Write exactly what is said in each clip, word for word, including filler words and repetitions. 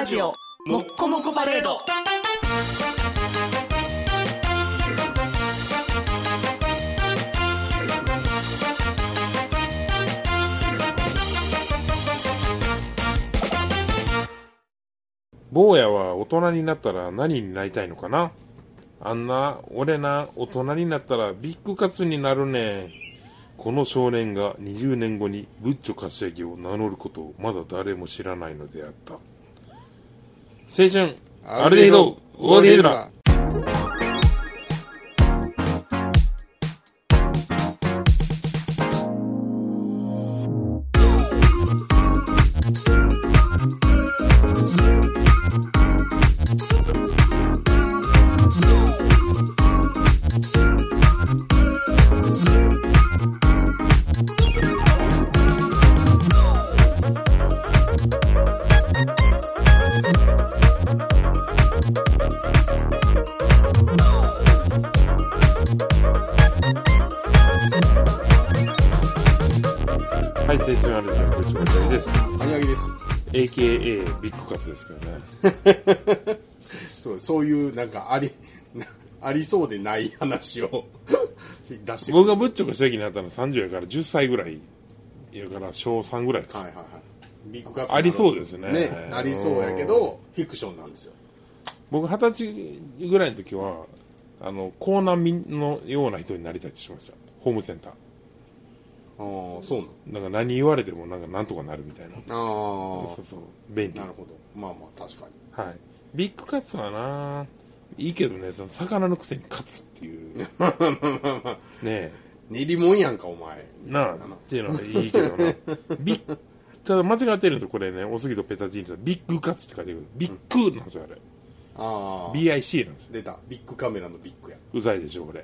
ラジオもっこもこパレード。 坊やは大人になったら何になりたいのかな。あんな俺な大人になったらビッグカツになるね。この少年がにじゅうねんごにブッチョ柏木を名乗ることをまだ誰も知らないのであった。青春アルデヒドオーディエドラ。はい、青春アルデヒドブッチョ柏木です。 あやぎです。 エーケーエー ビッグカツですからね。 そう、そういうなんかありありそうでない話を出してくる。 僕がブッチョ柏木になったのはさんじゅうやからじゅっさいぐらいやから小さんぐらいか。 はいはいはい。ビッグカツありそうですね。 ね、ありそうやけどフィクションなんですよ。 僕二十歳ぐらいの時はあの江南民のような人になりたいとしました。ホームセンター。 ああ、そうななんか何言われてもなんかなんとかなるみたいな。 の。ああ、 そうそう、便利。 なるほど。まあまあ確かに。 はい。ビッグカツはないいけどね、その魚のくせにカツっていうねえ練りもんやんかお前。 なあっていうのはいいけどな。ビッただ間違ってるんですよこれね。おすぎとペタチンってビッグカツって書いてる。ビッグなんですよあれ。 ああ。 ビーアイシー なんですよ。 出た。ビッグカメラのビッグや。 うざいでしょこれ。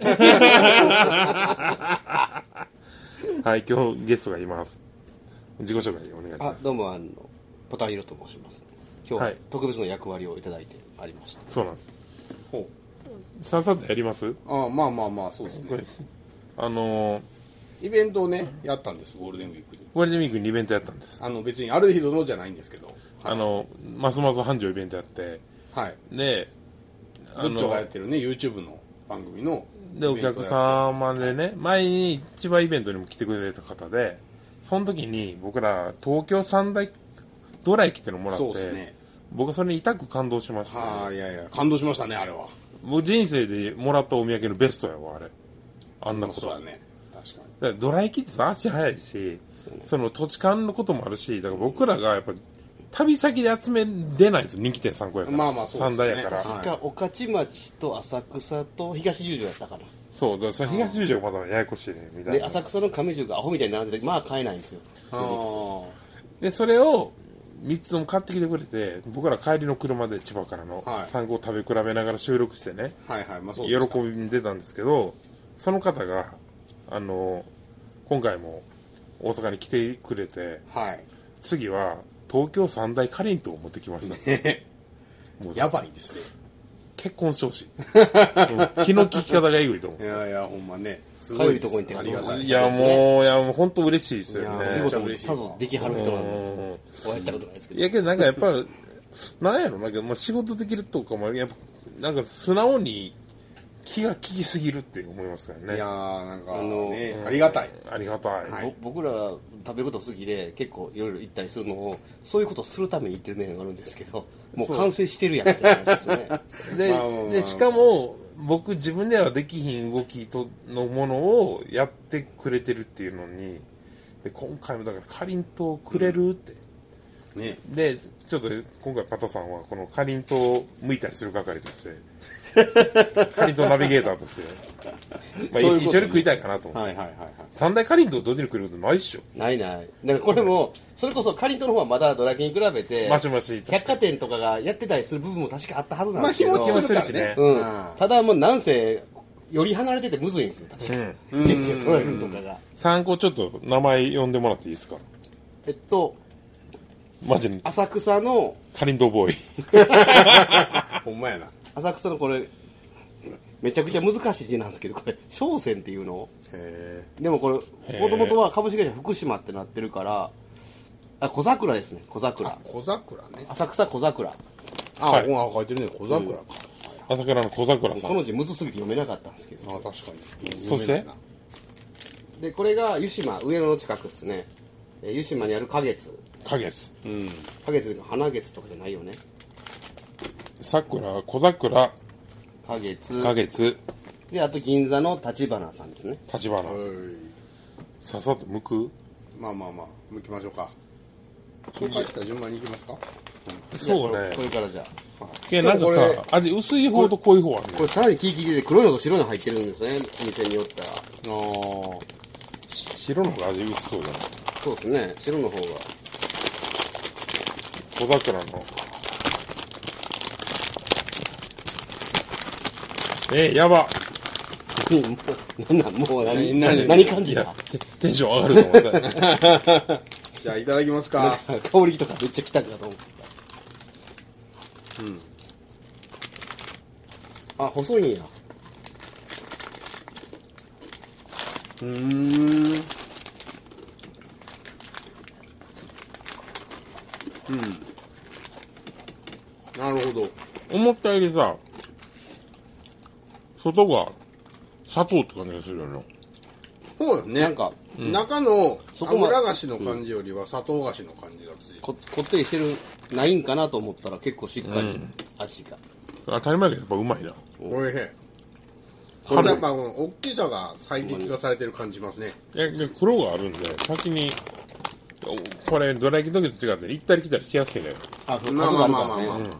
はい、今日ゲストがいます。自己紹介お願いしあます。 どうもあのポタヒロと申します。今日ははい特別な役割をいただいてありました。 そうなんです。 ほさっさとやりますう。ああ、まあまあまあそうですこれね。 あのー、 イベントをねやったんですゴールデンウィークに。 ゴールデンウィークにイベントやったんです。 あの別にアルデヒドのじゃないんですけど。 あのますます繁盛イベントやってはい。 であブッチョがやのってるね YouTube の番組のでお客様でね前に千葉イベントにも来てくれた方でその時に僕ら東京三大ドラ駅っていうのもらってそうですね。 僕はそれに痛く感動しました、ね、 はあ、いやいや感動しましたねあれは。 もう人生でもらったお土産のベストやわあれあんなことそうだね確かに。 だからドラ駅ってさ足早いしその土地勘のこともあるしだから僕らがやっぱ旅先で集め出ないんです人気店さんこやからまあまあそうですね三大やから、 はい確か御徒町と浅草と東十条やったかな。 そうだからその東十条がまだややこしいねみたいでな浅草の上十がアホみたいに並んでてまあ買えないんですよ。 ああでそれをみっつも買ってきてくれて僕ら帰りの車で千葉からのはいさんこを食べ比べながら収録してね、 はいはいまあそうですか。 喜びに出たんですけどその方があの今回も大阪に来てくれてはい次は東京三大かりんとうを持ってきました、 ねもうやばいですね。 結婚してほしいうん気の利き方がえぐいと思いやいやほんまねすかゆいとこに手がありがたい。 ういやもういやもう本当嬉しいですよいやね仕事もさぞできはる人なんでうんお会いしたことないですけど。 いやけどなんかやっぱなんやろなんか、まあ、仕事できるとかもやっぱなんか素直に気が利きすぎるって思いますからねいやーなんかあのねうんありがたい。 ありがたい、 はいぼ僕ら食べること好きで結構いろいろ行ったりするのをそういうことをするために行ってる面があるんですけどもうそう完成してるやんみたいな話ですね。 でまあまあまあでしかも僕自分ではできひん動きとのものをやってくれてるっていうのにで今回もだからかりんとうくれるって、 ねでちょっと今回パタさんはこのかりんとうを剥いたりする係としてかりんとうナビゲーターとして、まあ、 そういうことね一緒に食いたいかなと思って、 はいはいはいはい。 三大かりんとう同時に食えることないっしょないない。だからこれもそれこそかりんとうの方はまだドラキに比べてマシマシ百貨店とかがやってたりする部分も確かあったはずなんですけど、 まあ日持ちするからね。 うんあーただもうなんせより離れててむずいんですよ確かうんに。で揃えるとかが参考ちょっと名前呼んでもらっていいですかえっとマジに浅草のかりんとうボーイほんまやな。 浅草のこれめちゃくちゃ難しい字なんですけどこれ商船っていうのへでもこれへーもともとは株式会社福島ってなってるからあ、小桜ですね、小桜。 小桜ね。 浅草小桜。 あ、 はいほら書いてるね、小桜か。 朝倉の小桜さん。 この字むずすぎて読めなかったんですけど。 あ、確かに。 そしてで、これが湯島、上野の近くですね。えー湯島にある花月。 花月。 うん。 花月の花月とかじゃないよね。 桜、小桜、 花月。 花月、 で、あと銀座の立花さんですね。 立花。 はい。 さっさと剥くまあまあまあ、向きましょうか。紹介した順番に行きますか。 そうねこ。れからじゃあ。 いや、なんかでもこれさ、味薄い方と濃い方あるねこれ。さらにキーキーで黒いのと白いの入ってるんですね。お店によったら。 ああ。 白の方が味薄そうじゃないそうですね。白の方が。 小桜の。えー、やば。 もう、なんなん、もう何、 何何、何感じだいや、テテンション上がると思った。 じゃあ、いただきますか。 香りとかめっちゃ来たかと思った。 うん。 あ、細いんや。 うーん。うん。なるほど。 思ったよりさ、外が砂糖って感じがするよね。 そうよね。 なんか、 中のそこま油菓子の感じよりは砂糖菓子の感じがついてこ、こってりしてる、ないんかなと思ったら結構しっかり味が。 当たり前だけどやっぱうまいな。 おいしい。これやっぱこの大きさが最適化されてる感じますね。 いや、で黒があるんで、先に、これ、どら焼きの時と違って行ったり来たりしやすいね。 あ、そう、 まあ数があるからまあまあまあまあ。 ね。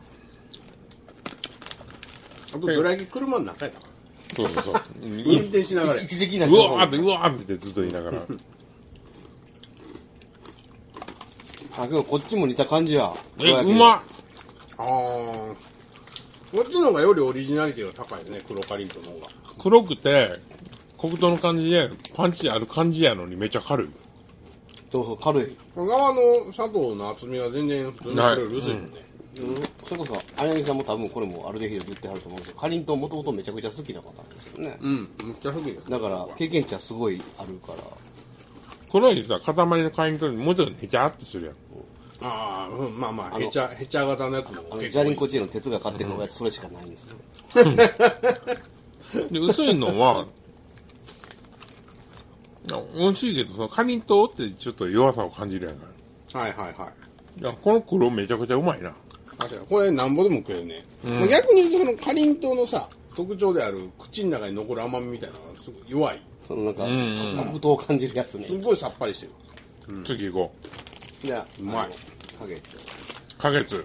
あとどら焼き車の中やったかそうそうそう。 ら。運転しながらや。 一時的なうわーって、うわーってずっと言いながら。 あ、けどこっちも似た感じや。 え、うまっああ。こっちの方がよりオリジナリティが高いね、黒かりんとの方が。 黒くて、黒糖の感じで、パンチある感じやのにめっちゃ軽い。 そうそう、軽い。 側の砂糖の厚みが全然普通のこれより薄いもんね。 うん、それこそ、綾柳さんも多分これもアルデヒド言ってはると思うんですけど、かりんとうもともとめちゃくちゃ好きな方なんですよね。 うん、めっちゃ好きです。 だから、経験値はすごいあるから。 黒いさ、塊のカニともうちょっとネチャーってするやん。 ああ、うん、まあまあ、 あのヘチャ、ヘチャ型のやつもあの、 結構いい。 ジャリンコチエの鉄が買ってるのがそれしかないんですよ。 で、薄いのは、美味しいけど、そのカニとってちょっと弱さを感じるやんか。 はいはいはい。 いや、この黒めちゃくちゃうまいな。 確かに。これなんぼでも食えるね。まあ逆に言うと、このかりんとうのさ、特徴である口の中に残る甘みみたいなのがすごい弱い。 そのなんか、 んうん黒糖を感じるやつね。 すごいさっぱりしてる。 次行こじゃあ、 うまいあの。花月。 う。花月。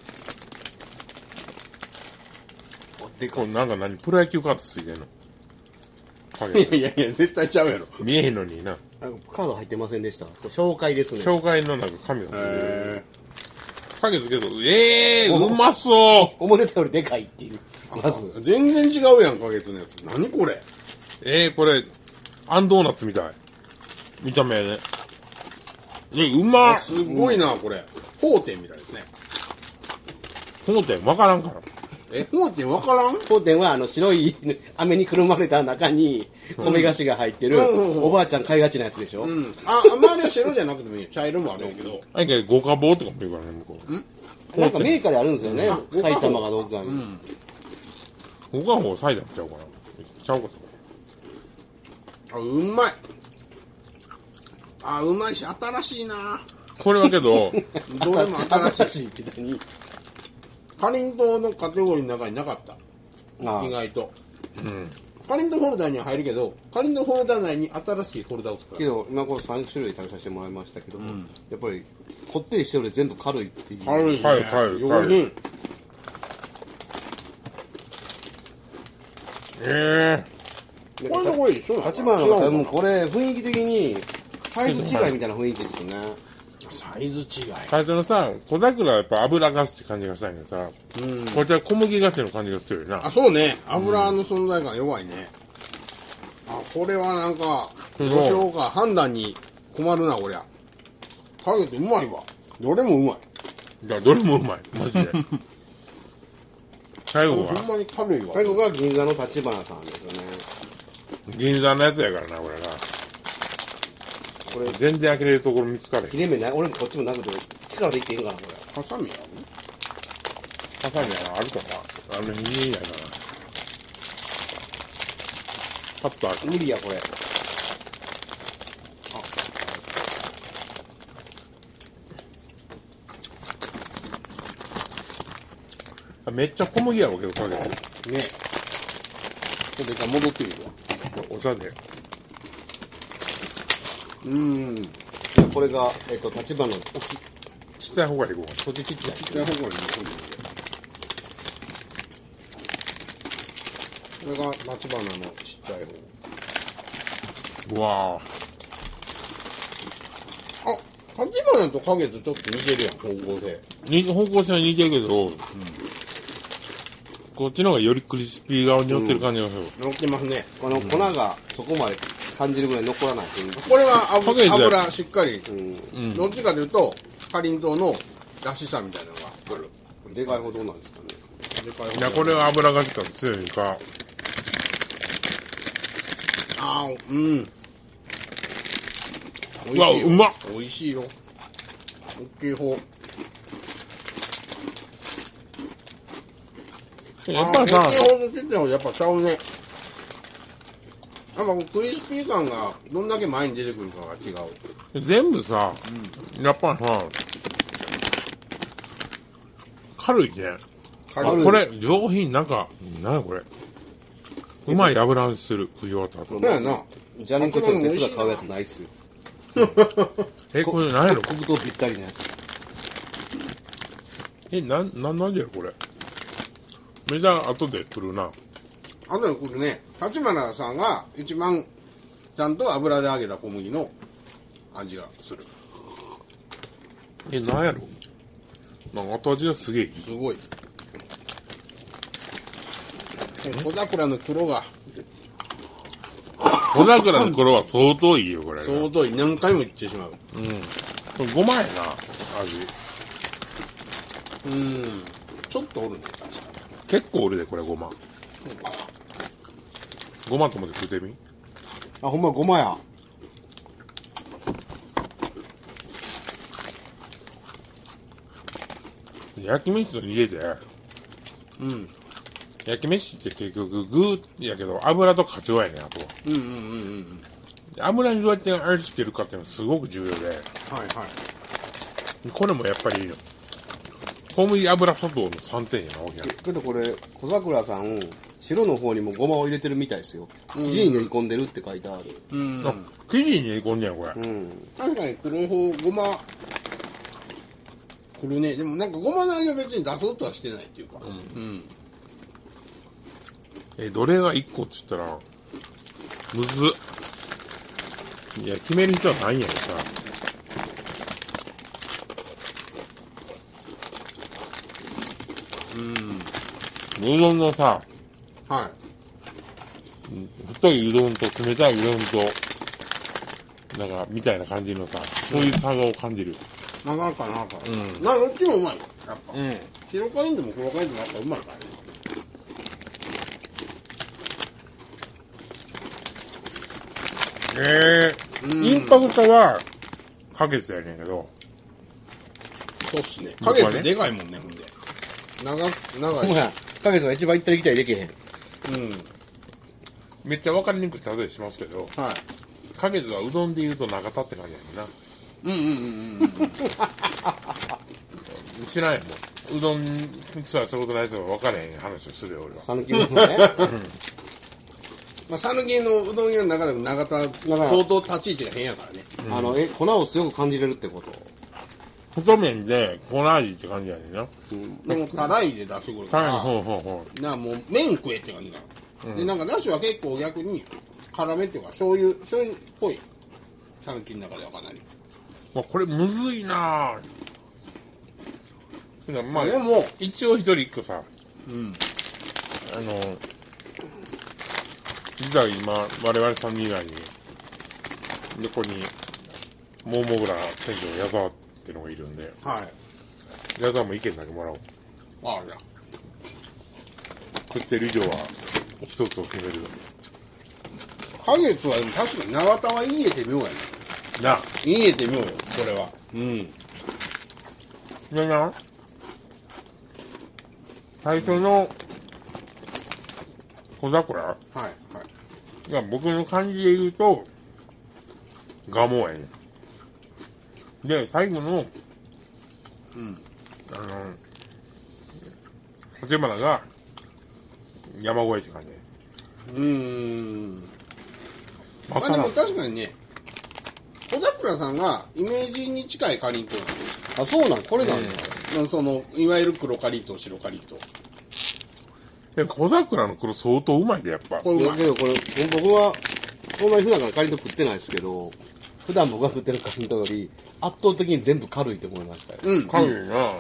でかい。 これなんか何プロ野球カードついてんの花い月。 やいやいや、絶対ちゃうやろ。 見えへんのにな。 なんかカード入ってませんでした。これ紹介ですね。 紹介のなんか紙がついてる。 へ花月けど、ええー、うまそう思ってたよりでかいっていう。まず。 ー全然違うやん、花月のやつ。何これ。 えー、これ、アンドーナツみたい。見た目ね。え、うまっすごいな、これ。法典みたいですね。 当店わからんから。 え、法典わからん当店はあの白い飴にくるまれた中に米菓子が入ってる、 うんうんうんおばあちゃん買いがちなやつでしょ、 うん。あ、周りは白じゃなくてもいいよ。茶色もあるんやけど。 あれけど、五花棒とかも言うからね、向こう。 なんかメーカーであるんですよね、 うん埼玉がどっかに。 五花棒サイダーちゃうかな。ちゃうかあ、うまい。あ、うまいし、新しいな。 これはけど、 どれも新しい。 新しいって何かりんとうのカテゴリーの中になかった。 ああ意外と。 うん。 かりんとうフォルダーには入るけど、かりんとうフォルダー内に新しいフォルダーを作る。 けど今これさん種類食べさせてもらいましたけども、やっぱりこってりしてるより全部軽いっていう。 軽いね。 はいはい上品。 ええこれとこれ一緒なの立花の方違うのかもこれ雰囲気的にサイズ違いみたいな雰囲気ですよね。 なサイズ違い。 最初のさ、小桜はやっぱ油がすって感じがしたんやけどさ、 うん。 こっちは小麦菓子の感じが強いな。 あ、そうね。油の存在感弱いね。あ、これはなんか、どうしようか。判断に困るな、こりゃ。かけてうまいわ。どれもうまい。 いや、どれもうまい。マジで。最後は、 ほんまに軽いわ。 最後が銀座の立花さんですよね。 銀座のやつやからな、これな。 これ全然開けれるところ見つかれへん。 切れ目ない、俺もこっちもなくてからでいっていいんかな、これ。 ハサミやハサミやな、あるかな。あの、にやな。パッとある。 無理や、これ。 めっちゃ小麦やろうけど、かけて。 ね。ちょっと一回戻ってみるわ。 お茶で。 うーん。 じゃあこれが、えっと、立花の、 ちっちゃい方がいいこう。 そっちちっちゃい。 ちっちゃい方向に残るんで。これが立花のちっちゃい方。 うわぁ。 あ、立花と花月ちょっと似てるやん、方向性。 に方向性は似てるけど、うん、こっちの方がよりクリスピー側に寄ってる感じがする。 乗ってますね。 この粉がそこまで感じるぐらい残らないっていう。 これは油花月だよ油しっかり、 うん。 うん。 どっちかというと、かりんとうのらしさみたいなのがある。 でかいほどなんですかね。 でかい方いや、これは油がしか強いんか。 あー、うん。 うわ、うまっ。 美味しいよ。大きい方。 やっぱさ、 大きい方とちっちゃい方やっぱちゃうね。やっぱクリスピー感がどんだけ前に出てくるかが違う。 全部さ、やっぱさ、軽いね。 軽いこれ、上品、なんか、なんやこれ。うまい油にする、食い終わった後。 そうやな。 ジャニンコちょっと鉄が買うやつないっすよ。 え、これ何やろ黒糖ぴったりなやつ。 え、なん、なんなんじゃこれ。メジャー後で来るな。 あとでこれね、立花さんが一番ちゃんと油で揚げた小麦の味がする。 え、なんやろなんか後味がすげえいい。 すごい。小桜の黒が小桜の頃は相当いいよ、これ。 相当何回もいってしまう。 うん。これごまやな、味。 うん。ちょっとおるね、確かに。 結構おるで、これごま。ごまともで食うてみ。 あ、ほんまごまや。 焼き飯と入れて、 うん。 焼き飯って結局グーやけど油とカツオやねん、あとは。 うんうんうんうん油にどうやって味付けるかっていうのがすごく重要で、 うん。はいはい。 これもやっぱり小麦油砂糖のさんてんやな、大きな。 けどこれ、小桜さん、白の方にもごまを入れてるみたいですよ。生地に練り込んでるって書いてある。 うん。 あ、生地に練り込んでんや、これ。 うん。 確かに黒方ごまくるね。でもなんかごまの味は別に出そうとはしてないっていうか。うん。うん。 え、どれがいっこって言ったら、むずっ。いや、決める人はないんやけどさ。 うん。 うどんのさ、 はい。 太いうどんと冷たいうどんと、なんか、みたいな感じのさ、そういう差を感じる。 なかなかなんか。 うんなんかどっちもうまいよ。やっぱ。 うん。 白カリンでも黒カリンでもやっぱうまいからね。 ええうんインパクトは、かけてやねんけど、 そうっすね。 僕はね影ってでかいもんね、ほんで。長、長いし。 ほんまや。かげつが一番行ったり来たりできへん。 うん。 めっちゃ分かりにくい例えしますけど、 はい。 かけずはうどんで言うと中田って感じやねんな。 うんうんうんうんうん。 知らんやんもん。うどんツアーすることない人は分からへん話をするよ、俺は。 讃岐うどんね。 まあ、讃岐のうどん屋の中でも長田、相当立ち位置が変やからね。 あの、え、粉を強く感じれるってこと。 太麺で粉味って感じやねんな。 うん。 でも、たらいで出してくるかはい、 ら、 ほうほうほなもう麺食えって感じだ。で、なんか、だしは結構逆に、辛めっていうか、醤油、醤油っぽい。讃岐の中ではかなり。 う。まあ、これむずいなぁ。まあ、 でも、 一応一人一個さ、 うん。 あの、実は今、我々さんにん以外に、横に、モーモグラ店長矢沢っていうのがいるんで、 はい。 矢沢も意見だけもらおう。 ああ、じゃ食ってる以上は、一つを決める。 あ。花月はでも確かに長田は言えてみようやね。 なあ、 言えてみようよ、これは。うん。 でな、最初の小桜はいはいが僕の感じで言うと、ガモやねん。で、最後の、 うん。 あの、立花が山越えって感じ。 うーん。 まあまあでも確かにね、小桜さんがイメージに近いかりんとうなんですよ。 あ、そうなん、これなんだ。 まあその、いわゆる黒かりんとう、白かりんとう。 で、小桜の黒相当うまいで、やっぱ。 これうまい。 けどこれ、僕は、そんなに普段からかりんとう食ってないですけど、普段僕が食ってるかりんとうより、圧倒的に全部軽いと思いましたよ。 うん。 軽いな。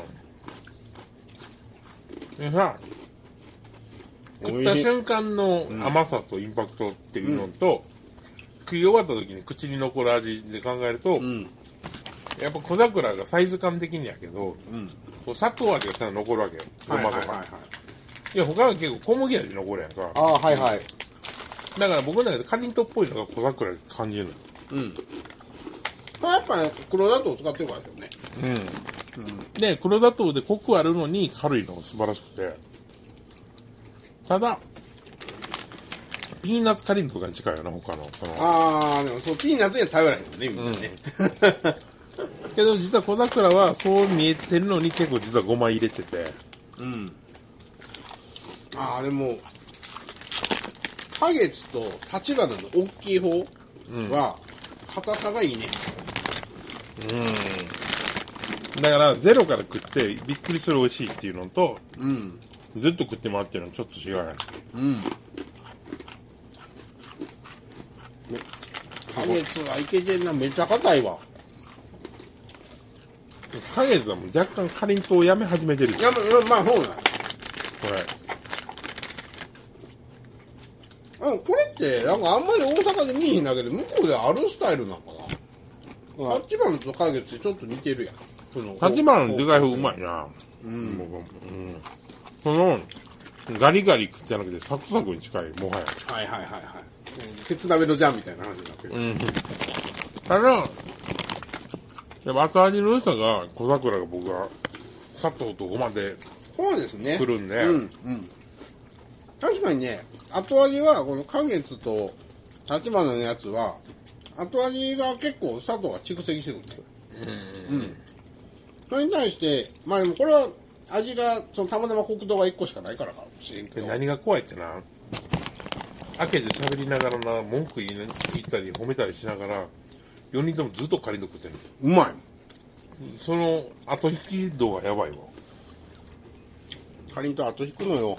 でさ、食った瞬間の甘さとインパクトっていうのと、食い終わった時に口に残る味で考えると、 うん。 やっぱ小桜がサイズ感的にやけど、 うん。 こう砂糖味がちゃんと残るわけよ。ごはいまとか。 はいはいはい。 いや、他は結構小麦味残るやんか。 ああ、はいはい。 だから僕の中でかりんとうっぽいのが小桜に感じるの。 うん。まあやっぱね、黒砂糖を使ってるからですよね。 うん。 うん。 で、黒砂糖でコクあるのに軽いのが素晴らしくて。ただ、ピーナッツかりんとうが近いよな、他の。そのあー、でもそう、ピーナッツには頼らへんもんね、みんなね。 けど実は小桜はそう見えてるのに結構実はごま入れてて。 うん。あー、でも、花月と立花の大きい方は、硬さがいいね。 だからゼロから食ってびっくりする美味しいっていうのと、 うん。 ずっと食ってもらってるのはちょっと違うやん。 うん。花月はいけてんな、めっちゃ硬いわ。 花月はもう若干かりんとうをやめ始めてる。 いや、まあ、まあ、そうなんこうん、これって、なんかあんまり大阪で見えへんだけど、向こうであるスタイルなのかな。立花と花月ってちょっと似てるやん。そのれ。立花のでかい方うまいな。 うん。 もううんその、ガリガリ食ってなくてサクサクに近い、もはや。 はいはいはいはい。鉄鍋のジャンみたいな話になってる。 うん。ただ、やっぱ後味の良さが小桜が僕は砂糖とごまでそうですね。 来るんで、 うん、うん。確かにね、後味は、この花月と立花のやつは、後味が結構砂糖が蓄積してくるんですよ。うん。うん。それに対して、まあでもこれは味が、そのたまたま黒糖がいっこしかないからかもしれんけど。 で何が怖いってな、開けて喋りながらな、文句言い言ったり褒めたりしながら、よにんともずっとカリンと食ってるうまい。 の。その後引き度がやばいわ。 かりんとう後引くのよ。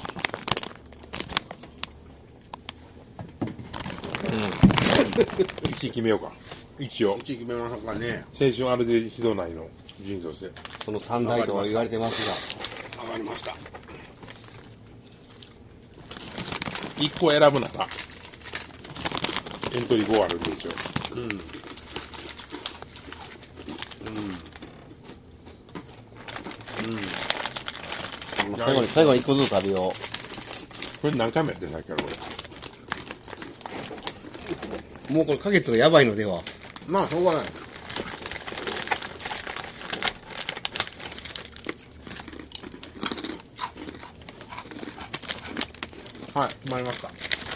いちい決めようか。一応。 一決めましょうかね。 青春アルデヒド内の人として。 その三大とは言われてますが。 上がりました。 いっこ選ぶなら、エントリーごあるんで一応。 うん。うん。うん。 最後に、最後に一個ずつ食べよこれ何回もやってんだっけ、俺。 う。もうこれ花月がやばいのでは。 まあ、しょうがない。はい、決まりました。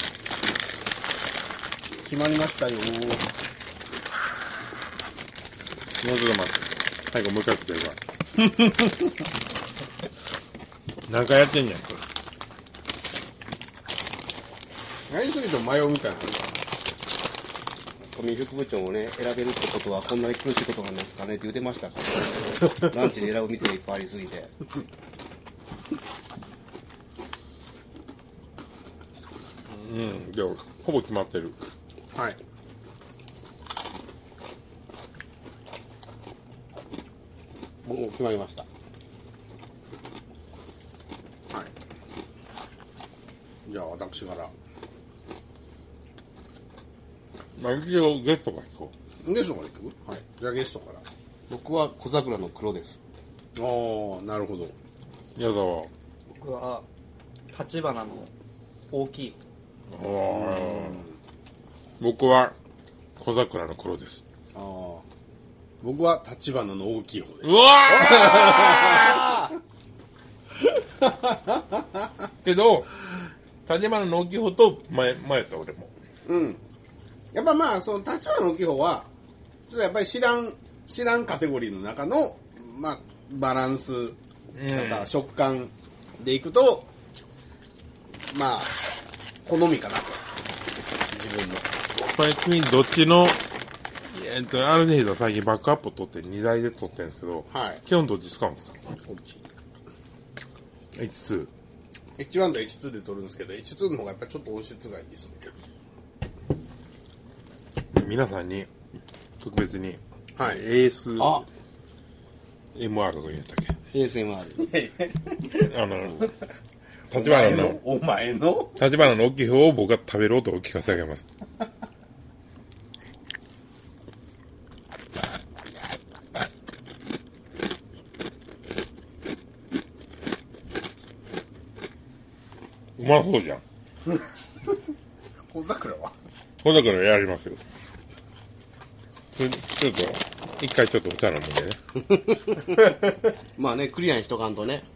決まりましたよ。 もうちょっと待って。最後もう一回食ってるから。何回やってんねん、これ。 やりすぎても迷うみたいな。 富副部長もね、選べるってことはこんなに苦しいことなんですかねって言ってましたから、ランチで選ぶ店がいっぱいありすぎて。 うん、でも、ほぼ決まってる。 はい。 僕も決まりました。 はい。じゃあ、私から。 まあ、一応ゲストが聞こゲストから行く？はい。じゃあゲストから。 僕は小桜の黒です。 ああ、なるほど。 う。矢沢。 僕は立花の大きいあー僕は小桜の黒です。 ああ。 僕は立花の大きい方です。 うわーけど、立花の大きい方と前、前やった俺も。 うん。やっぱまあ、その立花の大きい方は、ちょっとやっぱり知らん、知らんカテゴリーの中の、まあ、バランス、また食感でいくと、まあ、好みかなと。自分の。 これ君どっちの、えっと、ある程度最近バックアップを取ってにだいで取ってるんですけど、 はい。 基本どっち使うんですか？ こっち。 エイチツー。 エイチワン と エイチツー で取るんですけど、エイチツー の方がやっぱちょっと音質がいいですね。 皆さんに特別に、 はい。 エーエスあエムアール とか言ったっけ？ エーエスエムアール。 あの、立花の、 お前の立花の大きい方を僕が食べる音を聞かせてあげます。うまそうじゃん。 小桜はほんだからやりますよ。ちょちょっと、一回ちょっとお茶飲むんでね。 まあね、クリアにしとかんとね。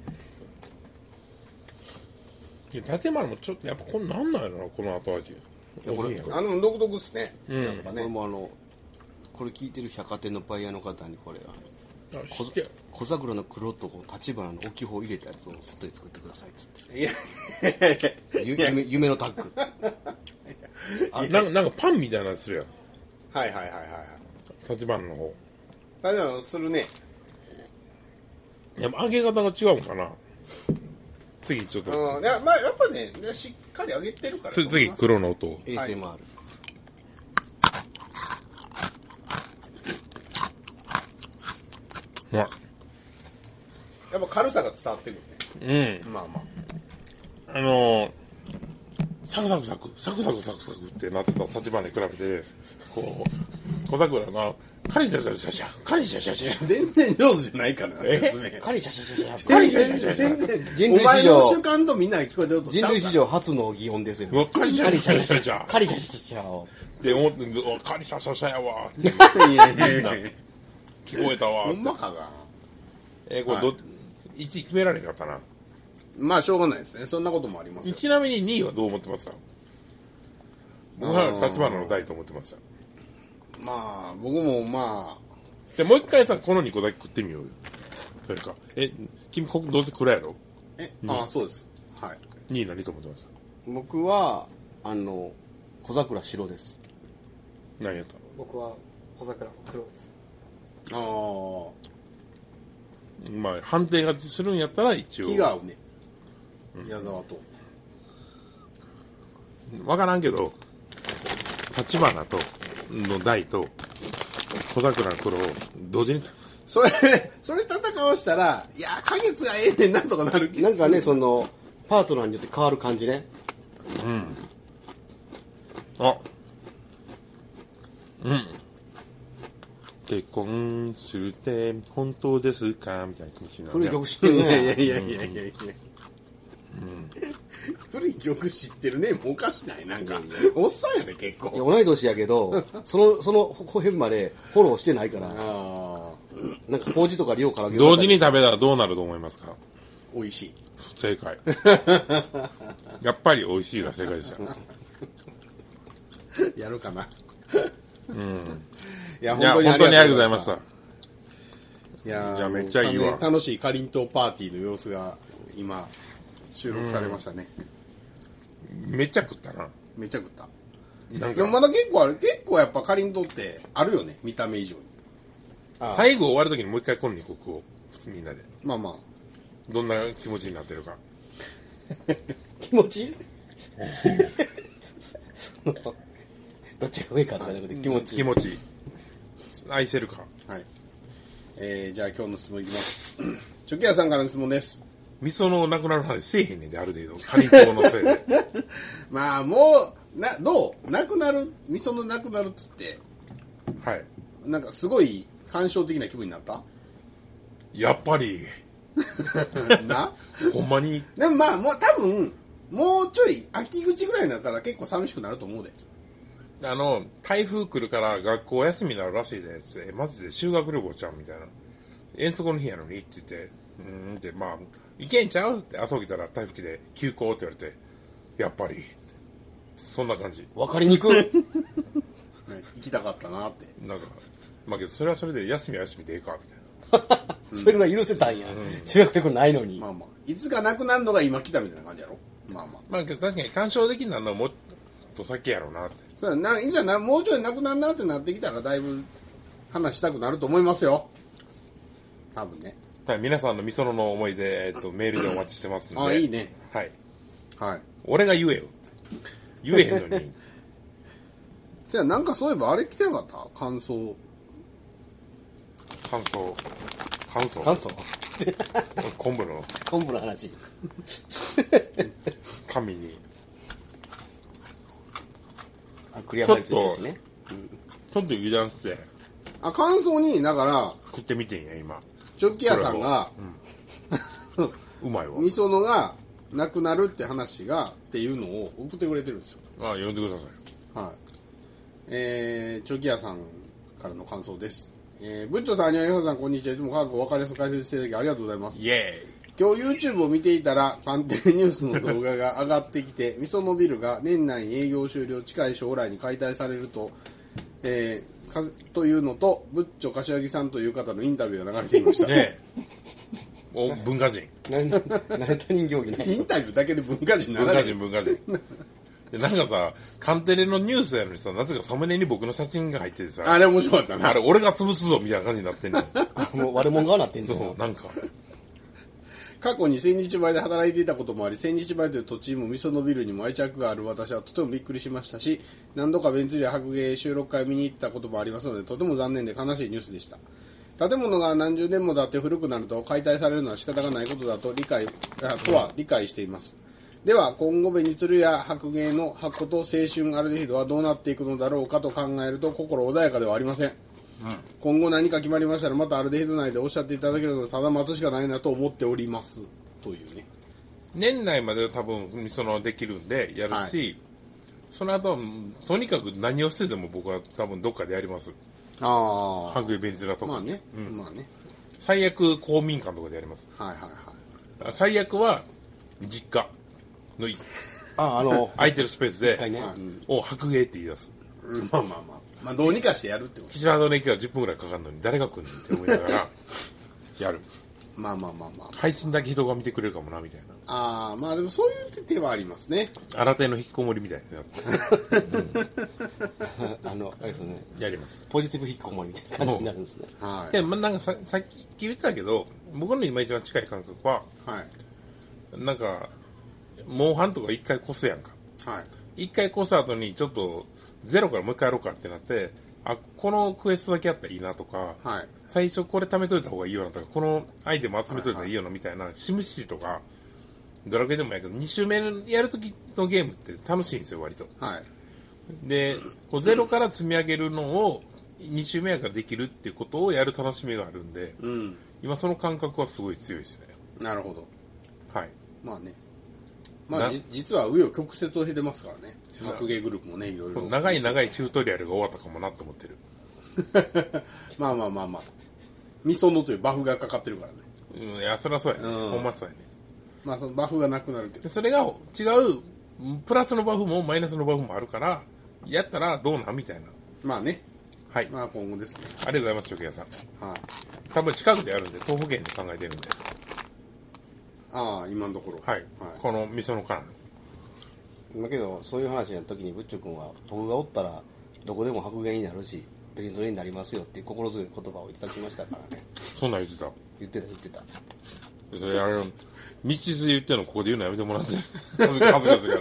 立花もちょっとやっぱこんなんなんやろな、この後味。美味しいんやろ。 あの、独特っすね。 うんやっぱね。 これもあの、これ聞いてる百貨店のバイヤーの方にこれ、 あ小知って小桜の黒とこう立花の大きい方入れたやつを外で作ってくださいっつって。 いや、 ゆ夢夢のタッグ。 あなんか、なんかパンみたいなやつするやん。 はいはいはいはい。 立花の方。 あ、でもするね。 やっぱ揚げ方が違うんかな。次ちょっと、 うん。いや、まあやっぱね、しっかり揚げてるから。 つ次黒の音を。 エーエスエムアール。 まあ、 やっぱ軽さが伝わってくるね。 うん。 まあまあ。 あのー、サクサクサク、サクサクサクサクってなってた立花に比べて、こう、小桜が、カリシャシャシャシャ、カリシャシャシャ。 全然上手じゃないからな、 え説明。 カリシャシャシャシャ。 カリシャシャシャシ全ャ。 然、 人類史上お前の習慣とみんなが聞こえてると人類史上初の擬音ですよ。 うわカリシャシャシャシャシャ。 カリシャシャシャを。 って思ってんけど、カリシャシャシャやわっていやいやいやいや。 聞こえたわほんまかが。 えー、これど、いちい決められへんかったな。 まあしょうがないですね。そんなこともありますよ。 ちなみににいはどう思ってますか？僕は立花の大と思ってました。 まあ、僕もまで、もう一回さ、このにこだけ食ってみようよ。それか。え、君、こどうせ黒やろ？ あ、え、ああ、そうです。はい。 にい何と思ってますか？ 僕は、あの、小桜白です。 何やったの？ 僕は小桜の黒です。 ああ、 まあ、判定がするんやったら一応。 気が合うね。矢沢と。 わからんけど、立花と、の大と、小桜の黒を同時に。 それ、それ戦わしたら、いや、花月がええねんなとかなる気がするなんかね、その、パートナーによって変わる感じね。 うん。あ。うん。結婚するって本当ですかみたいな気持ちになる。 古い曲知ってるいやいやね。 いやいやいやいや。古い曲知ってるね。もうおかしない。なんか、おっさんやね、結いや構。 同い年やけど、その、その辺までフォローしてないから、 あなんか、麹とか量から同時に食べたらどうなると思いますか？ あ、美味しい。 不正解。やっぱり美味しいが正解でした。 やるかな。 うん。 いや、 いや、本当にありがとうございました。 いやーいやめっちゃいいわもう楽しいかりんとうパーティーの様子が今収録されましたね。 めっちゃ食ったな。 めっちゃ食った。 なんでもか、 まだ結構ある、結構やっぱかりんとうってあるよね、見た目以上に。 最後終わるときにもう一回この肉を食おう。みんなで。 まあまあ。 どんな気持ちになってるか。 気持ちいいどっちが上かじゃなくて気持ちいい。 気持ちいい。愛せるか。 はい。えー、じゃあ今日の質問いきます。チョキ屋さんからの質問です。 味噌のなくなる話せえへんねんで、ある程度。かりんとうのせいで。 まあもう、な、どうなくなる、味噌のなくなるっつって、 はい。 なんかすごい感傷的な気分になったやっぱり、 なほんまに、 でもまあ、もう多分、もうちょい秋口ぐらいになったら結構寂しくなると思うで。 あの、台風来るから学校休みになるらしいで、え、マジで修学旅行ちゃうみたいな。遠足の日やのにって言って、うーんって、まあ、行けんちゃうって朝起きたら台風来て休校って言われて、やっぱり、そんな感じ。 わかりにくい。 ね行きたかったなって。 なんか、まあけどそれはそれで休みは休みでええか、みたいな。 それが許せたんや。修学旅行ないのに。 まあまあ、いつかなくなるのが今来たみたいな感じやろ。まあまあ。 まあけど確かに干渉できるのはもっと先やろうなって。 そうだな、いざな、もうちょいなくなるなってなってきたらだいぶ話したくなると思いますよ。多分ね。 はい、皆さんのみそのの思い出、えっと、メールでお待ちしてますんで。 あ、いいね。 はい。 はい。 俺が言えよ。言えへんのに。 せや、なんかそういえばあれ来てなかった感想。 感想。感想。 感想昆布の昆布の話。 紙に。 あクリアファイルついてるしね。 ちょっと油断してあ、感想に、だから、 食ってみてんや、今。 チョッキ屋さんが、 うまいわ。 みそのがなくなるって話が、っていうのを送ってくれてるんですよ。 ああ、呼んでください。 はい。えー、チョキ屋さんからの感想です。えー、ブッチョさん、アニョンヨハさん、こんにちは。いつも科学を分かりやすく解説していただきありがとうございます。 イェーイ。 今日 YouTube を見ていたら、鑑定ニュースの動画が上がってきて、みそのビルが年内に営業終了、近い将来に解体されると、えー、かというのと、ブッチョ柏木さんという方のインタビューが流れていました。 ねえ。お、文化人。 何、何他人行儀ない。 インタビューだけで文化人にな文化人、 られる。 文化人。でなんかさ、カンテレのニュースやのにさ、なぜかサムネに僕の写真が入っててさ、 あれ面白かったな。 あれ俺が潰すぞみたいな感じになってんねん。 もう悪者側なってんねんなそう、なんか。 過去に千日前で働いていたこともあり、千日前という土地にもみそのビルにも愛着がある私はとてもびっくりしましたし、何度かベンツリア白芸収録会見に行ったこともありますので、とても残念で悲しいニュースでした。建物が何十年も経って古くなると解体されるのは仕方がないことだと理解、あとは理解しています。では、今後ベニツルや白芸の箱と青春アルデヒドはどうなっていくのだろうかと考えると心穏やかではありません。今後何か決まりましたらまたアルデヒド内でおっしゃっていただけるのでただ待つしかないなと思っておりますというね。 年内まで多分、その、できるんで、やるし、はい、その後、とにかく何をしてでも僕は多分どっかでやります。 ああ。 白芸ベンツラとか。 まあね。 うん、まあね。 最悪、公民館とかでやります。 はいはいはい。 最悪は、実家の、 あ、あの、 空いてるスペースで、 ね、 を白芸って言い出す。 うん、まあまあまあ。まあどうにかしてやるってこと。 岸和田の駅はじゅっぷんぐらいかかるのに誰が来るんって思いながら、やる。 まあまあまあまあ。 配信だけ人が見てくれるかもな、みたいな。 ああ、まあでもそういう手はありますね。 新手の引きこもりみたいになって。 うん、あの、あれですね。 やります。 ポジティブ引きこもりみたいな感じになるんですね。 はい。 で、まあなんかさ、さっき言ってたけど、僕の今一番近い感覚は、 はい。 なんか、モンハンとか一回越すやんか。 はい。 一回越す後にちょっと、ゼロからもう一回やろうかってなって、あ、このクエストだけやったらいいなとか、 はい、 最初これ貯めといた方がいいよなとか、このアイテム集めといた方がいいよなみたいな、シムシティとか、ドラクエでもやけど、に周目やるときのゲームって楽しいんですよ、割と。 はい。 で、こうゼロから積み上げるのを、に周目やからできるっていうことをやる楽しみがあるんで、 うん、 今その感覚はすごい強いですね。 なるほど。 はい。 まあね。まあ、実は紆余曲折を経てますからね。白芸グループもね、いろいろ。 長い長いチュートリアルが終わったかもなと思ってる。 まあまあまあまあ。みそのというバフがかかってるからね。 うん、いや、そりゃそうやね。 うん、 ほんまそうやね。 まあ、そのバフがなくなるけど。 それが違う、プラスのバフもマイナスのバフもあるから、やったらどうなんみたいな。 まあね。 はい。 まあ今後ですね。 ありがとうございます、チョキ屋さん。 はい。 多分近くでやるんで、東北県で考えてるんで。 ああ、今のところ。 はい。はい、この味噌の缶。 だけど、そういう話の時にブッチョ君は、僕がおったら、どこでも白芸になるし、ベニズルになりますよっていう心強い言葉をいただきましたからね。 そんなん言ってた言ってた、言ってた。 それ、あれ、道筋で言ってるのここで言うのやめてもらって。恥ずかしいから。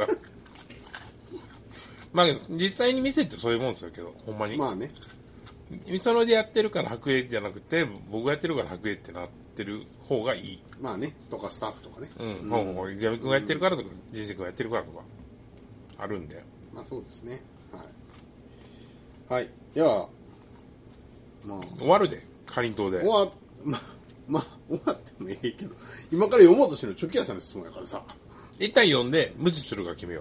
まあ、実際に店ってそういうもんですよけど、ほんまに。 まあね。 味噌のでやってるから白芸じゃなくて、僕がやってるから白芸ってなってる方がいい。 まあね。とかスタッフとかね。 うん。ほうほう。ギャミ君がやってるからとか、ジェジ君がやってるからとか、あるんで。 まあそうですね。はい。はい。では、まあ。 終わるで、かりんとうで。 終わ、まあ、まあ、終わってもいいけど、今から読もうとしてるのチョキ屋さんの質問やからさ。 一旦読んで、無視するか決めよう。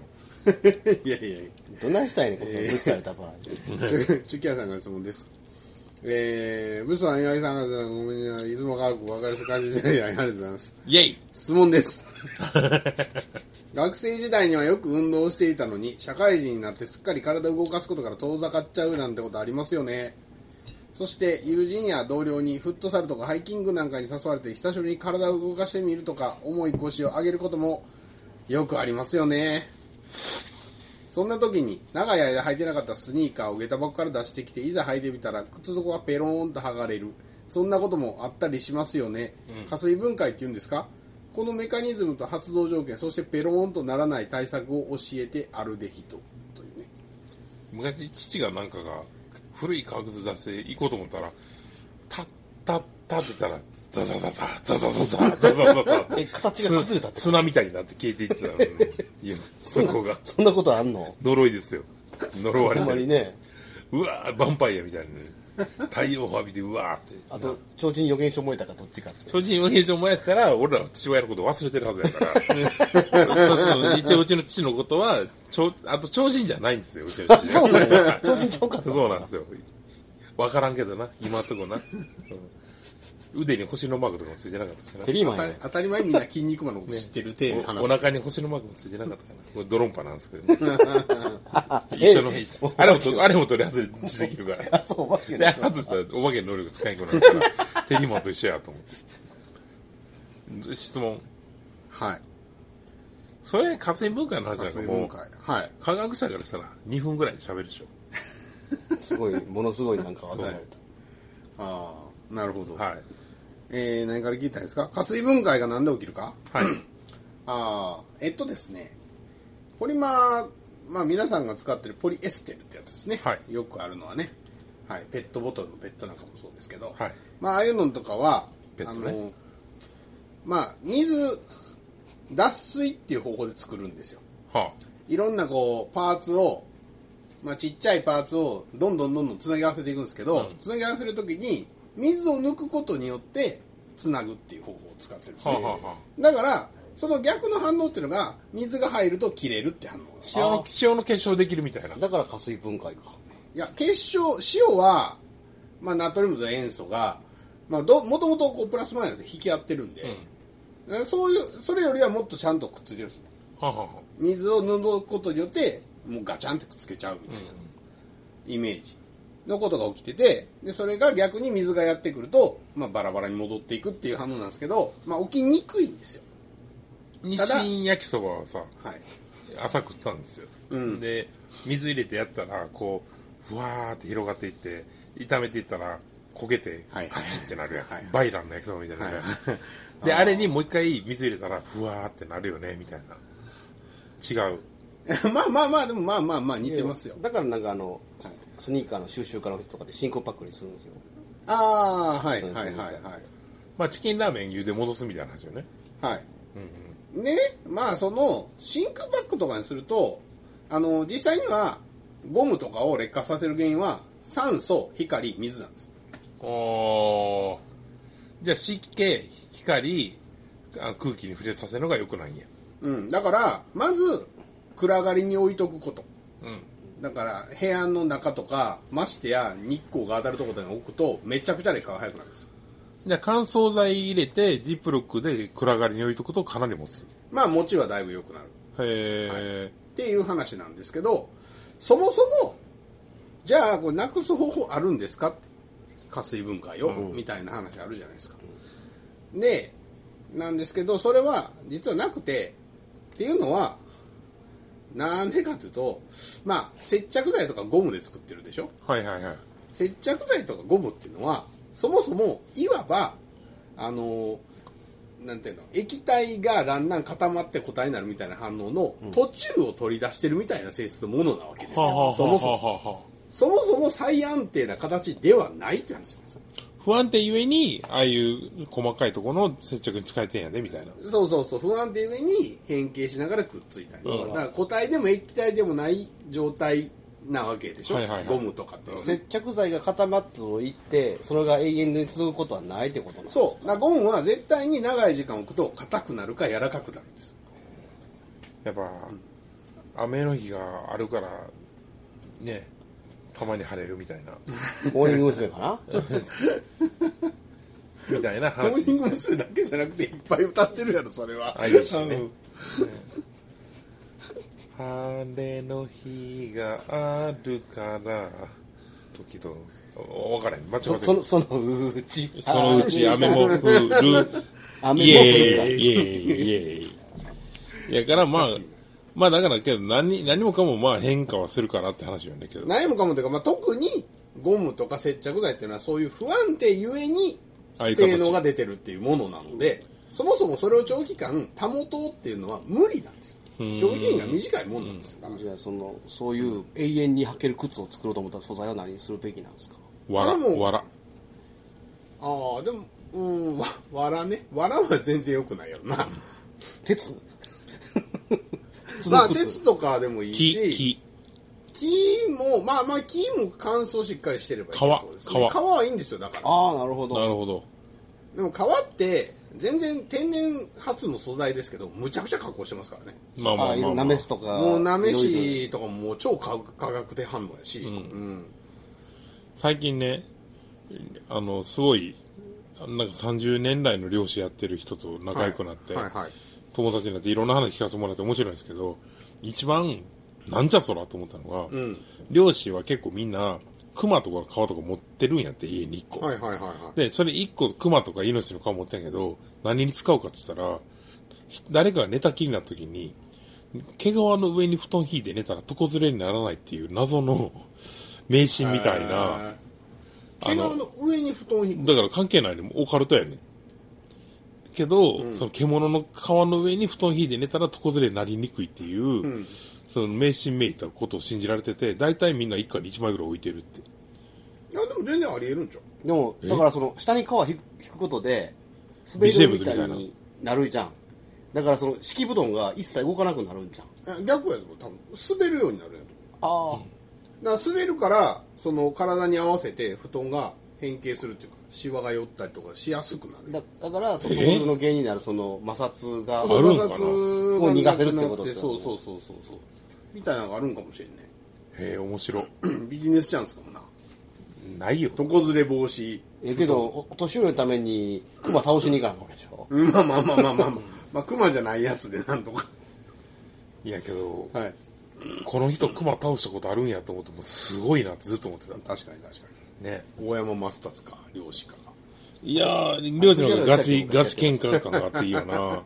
いやいやいや。 どないしたいねん、こんな無視された場合。 チュチュキヤさんが質問です。えー、ブスさん、岩井さんが、ごめんなさい、いつも科学分かりやすい感じで、いや、ありがとうございます。 イェイ質問です。学生時代にはよく運動をしていたのに、社会人になってすっかり体を動かすことから遠ざかっちゃうなんてことありますよね。そして友人や同僚にフットサルとかハイキングなんかに誘われて久しぶりに体を動かしてみるとか重い腰を上げることもよくありますよね。そんな時に長い間履いてなかったスニーカーを下駄箱から出してきていざ履いてみたら靴底がペローンと剥がれる。そんなこともあったりしますよね。 うん加水分解って言うんですか。このメカニズムと発動条件、そしてペローンとならない対策を教えてあるでひとというね。 昔父がなんかが古い革靴出して行こうと思ったらタッタッタッってたらザザザザザザザザザザザザえ、形が崩れたって。 砂みたいになって消えていってたのね。いやそこがそんなことあんの？ 呪いですよ。呪われほんまてる。 にね。 うわー、ヴァンパイアみたいにね。太陽を浴びてうわーって。 あと、提灯予言書燃えたかどっちかっすね。 正直予言書燃やしたら、俺らは父親のことを忘れてるはずやから。一応うちの父のことは、ちょあと超人じゃないんですよ、うちの父。 そうなんや。提灯ちゃうかった。 そうなんですよ。わからんけどな、今んとこな。うん腕に星のマークとかもついてなかったしな。 テリーマンや当たり当たり前にみんな筋肉マンのこと知ってる体の話。 おお腹に星のマークもついてなかったかな。これドロンパなんですけどね。 え一緒の、あれもと、あれも取り外れできるから。 あ、そう、お化けで、 ね。 外したらお化けの能力使えなくなるから、テリーマンと一緒やと思って。質問。 はい。 それ、河川文化の話なんかもう、 加水分解。はい。 科学者からしたらにふんぐらいで喋るでしょ。 すごい、ものすごいなんか分かられああ、なるほど。 はい。 えー、何から聞いたんですか。加水分解が何で起きるか。 はい。 ああ、えっとですね。ポリマー、まあ皆さんが使ってるポリエステルってやつですね。 はいよくあるのはね。はい。ペットボトルのペットなんかもそうですけど。 はい。 まあああいうのとかは、 ペットねあの、まあ水、脱水っていう方法で作るんですよ。 は。 いろんなこう、パーツを、まあちっちゃいパーツをどんどんどんどんつなぎ合わせていくんですけど、 うんつなぎ合わせるときに、水を抜くことによって、つなぐっていう方法を使ってるんですね。 はあ、はあはあ、 だから、その逆の反応っていうのが、水が入ると切れるって反応なんです。 塩の、塩の結晶できるみたいな。 た。だから加水分解か。 いや、結晶、塩は、まあナトリウムと塩素が、まあど、もともとこうプラスマイナスで引き合ってるんで、 うん。 そういう、それよりはもっとちゃんとくっついてるんですよ。 はあ、はあはあ、 水を抜くことによって、もうガチャンってくっつけちゃうみたいなイメージのことが起きてて、で、それが逆に水がやってくると、まあバラバラに戻っていくっていう反応なんですけど、まあ起きにくいんですよ。 日ただ清焼きそばはさ、 はい。 朝食ったんですよ。 うんで、水入れてやったら、こう、ふわーって広がっていって、炒めていったら、焦げて、 はいカチッってなるやん。 はいバイランの焼きそばみたいな、 はいで、あれにもう一回水入れたら、ふわーってなるよね、みたいな。違う。 まあまあまあ、でもまあまあまあ似てますよ。 だからなんかあの、 はいスニーカーの収集家の人とかで真空パックにするんですよ。 ああ、はいうんはいはいはい。 まあ、チキンラーメン茹で戻すみたいな話よね。 はい。 うんうん。 でね、まあその、真空パックとかにすると、あの、実際には、ゴムとかを劣化させる原因は、酸素、光、水なんです。 おー。じゃあ湿気、光、あ空気に触れさせるのが良くないんや。 うん。だから、まず、暗がりに置いとくこと。 うん。 だから、部屋の中とか、ましてや日光が当たるところに置くと、めちゃくちゃ劣化が早くなるんです。 じゃあ乾燥剤入れて、ジップロックで暗がりに置いとくとかなり持つ。 まあ、持ちはだいぶ良くなる。 へっていう話なんですけど、そもそも、じゃあ、これなくす方法あるんですかって。加水分解を、 うんみたいな話あるじゃないですか。で、なんですけど、それは実はなくて、っていうのは、なんでかというと、まあ、接着剤とかゴムで作ってるでしょ。 ー。はいはいはい。 接着剤とかゴムっていうのは、そもそも、いわば、あの、なんていうの、液体がだんだん固まって固体になるみたいな反応の途中を取り出してるみたいな性質のものなわけですよ。 はあはあはあそもそも。 はあはあ。 そもそも最安定な形ではないって話なんですよ。 不安定ゆえに、ああいう細かいところの接着に使えてんやで、みたいな。 そうそうそう、不安定上に変形しながらくっついたりとか、 うんだから固体でも液体でもない状態なわけでしょ、 はいはいはいゴムとかっていうのはね接着剤が固まっておいて、それが永遠に続くことはないってことなんですか？ そう、だからゴムは絶対に長い時間置くと硬くなるか柔らかくなるんです。 やっぱ、 雨の日があるからね、たまに晴れるみたいなモーニング娘。かなみたいなモー話ニング娘。だけじゃなくていっぱい歌ってるやろそれは。 あいいしね、 うん晴れの日があるから時と分からへん間違ってるそそのそのうちそのうち雨も降る雨も降るかイエーイイエーイイエーイやからまあまあだからけど何何もかもまあ変化はするかなって話よねけど何もかもというか、まあ、特にゴムとか接着剤っていうのはそういう不安定ゆえにああいう形性能が出てるっていうものなので、そもそもそれを長期間保とうっていうのは無理なんですよ。賞金が短いもんなんですよ。 じゃあそのそういう永遠に履ける靴を作ろうと思ったら素材は何にするべきなんですか？ わらあでもわらああ、でも、うん、わ、わらね。わらは全然良くないやろな。 鉄まあ、鉄とかでもいい木し、 木木も、まあまあ、木も乾燥しっかりしてればいいそうです、ね。 皮皮皮はいいんですよ、だから。 ああなるほどなるほどでも皮って、全然天然初の素材ですけど、むちゃくちゃ加工してますからね。 まあまあまあ、まあ、 なめすとかもうなめしとかももう超化化学的反応やし、 うんうん最近ねあのすごいなんかさんじゅうねん来の漁師やってる人と仲良くなって、 はいはいはい友達になっていろんな話聞かせてもらって面白いんですけど、一番なんじゃそらと思ったのが、 うん、 漁師は結構みんな熊とか皮とか持ってるんやって、家にいっこ、 はいはいはいはい。 でそれいっこ熊とか命の皮持ってんやけど何に使うかって言ったら、誰かが寝たきりになった時に毛皮の上に布団引いて寝たら床ずれにならないっていう謎の迷信みたいな、 毛皮の上に布団を引く。 だから関係ないね、オカルトやねんけど、うん、その獣の皮の上に布団引いて寝たら床ずれになりにくいっていう、うん、その迷信めいたことを信じられてて、大体みんな一家にいちまいぐらい置いてるって。 いやでも全然ありえるんちゃう。 でもだからその下に皮引く引くことで滑りみたいになるじゃん。だからその敷布団が一切動かなくなるんじゃん。 逆やと多分滑るようになるやと思う。ああ、 うん、だから滑るからその体に合わせて布団が変形するっていうか、シワが寄ったりとかしやすくなる。 だ, だから床ずれの原因になるその摩擦があるんかな、 を逃がせるってことですよね。 そうそうそうそうそうみたいなのがあるんかもしれんね。 へえ面白い。 ビジネスチャンスかもな。 ないよ。 床ずれ防止。 えけどお年寄りのためにクマ倒しに行かんのでしょ。 まあまあまあまあまあまあ、まあクマじゃないやつでなんとか。 いやけど、 はい、 この人クマ倒したことあるんやと思ってもすごいなってずっと思ってた。 確かに確かに。 ね。 大山マスタツか漁師か。 いやー漁師の方がガチガチ喧嘩感があっていいよな。 はい。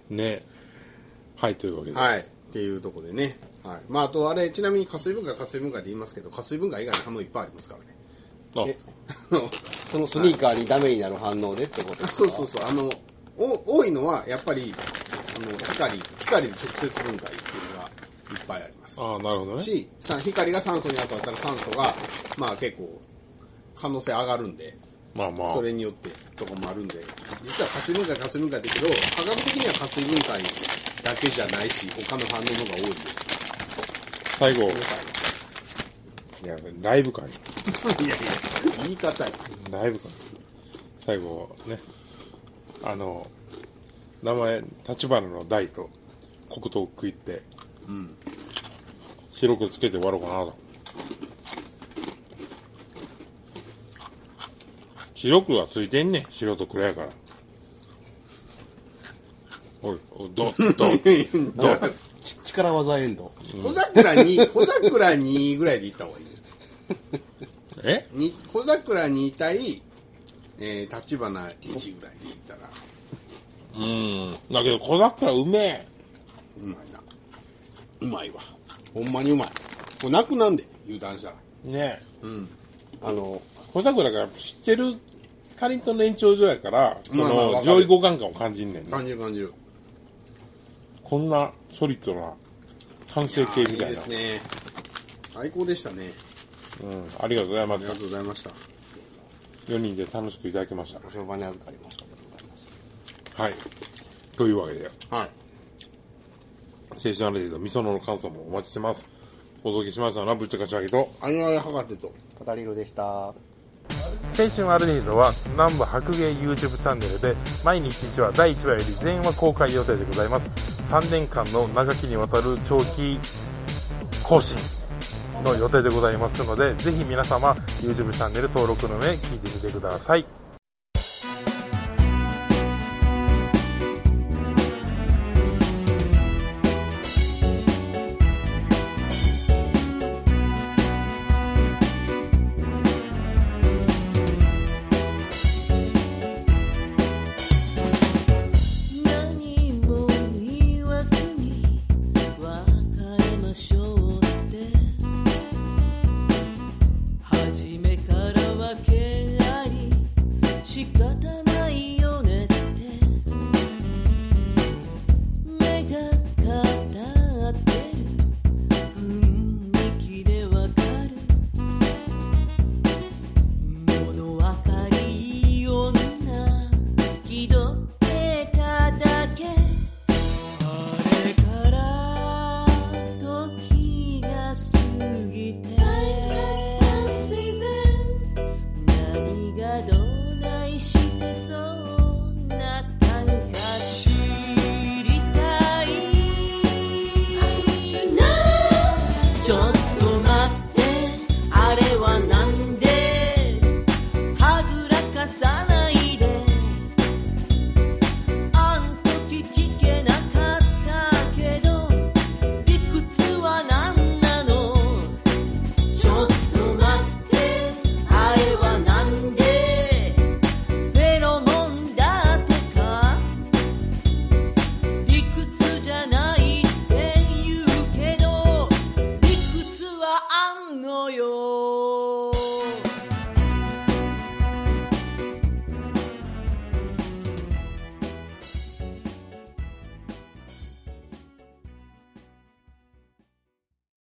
ね。はいというわけで。 はい。っていうところでね。はい。まああとあれちなみに加水文化加水文化で言いますけど、加水文化以外の反応いっぱいありますからね。 えそのスニーカーにダメになる反応でってことですか？ そうそうそう。あのお多いのはやっぱりあの光光で直接分解っていうのがいっぱいあります。 ああなるほどね。 し、光が酸素に当たったら酸素がまあ結構可能性上がるんで。 まあまあ。 それによってとかもあるんで、実は加水分解加水分解だけど、科学的には加水分解だけじゃないし、他の反応の方が多いんで。 最後。いや、ライブ感。いやいや、言い方や。 ライブ感。最後、ね。あの、名前、立花の大と黒糖食いって、うん。白くつけて終わろうかなと。白くはついてんねん。白と黒やから。おい、おい、ど、ど、ど、 力技エンド。 小桜に、小桜にぐらいでいった方がいい。 えに小桜に対、えー、立花いちぐらいでいったら。 うーん。だけど小桜うめえ。 うまいな。うまいわ。ほんまにうまい。これなくなんで、油断したら。 ねえ。うん。 あの、 小桜が知ってるかりんとの延長上やから、そまあまあの上位互換感を感じんねんね。 感じる感じる。 こんなソリッドな完成形みたいな。 いいですね。最高でしたね。 うん、ありがとうございます。 ありがとうございました。 よにんで楽しくいただきました。 ご評判に預かりました。ありがとうございます。 はい。というわけで、 はい。 青春アレディとみそのの感想もお待ちしてます。お届けしましたのはぶっちゃかちあげと、 あいあいはがてと。 語り色でした。 青春アルデヒドは南部白芸 YouTube チャンネルで毎日いちわだいいちわより全話公開予定でございます。さんねんかんの長きにわたる長期更新の予定でございますので、ぜひ皆様 YouTube チャンネル登録の上聞いてみてください。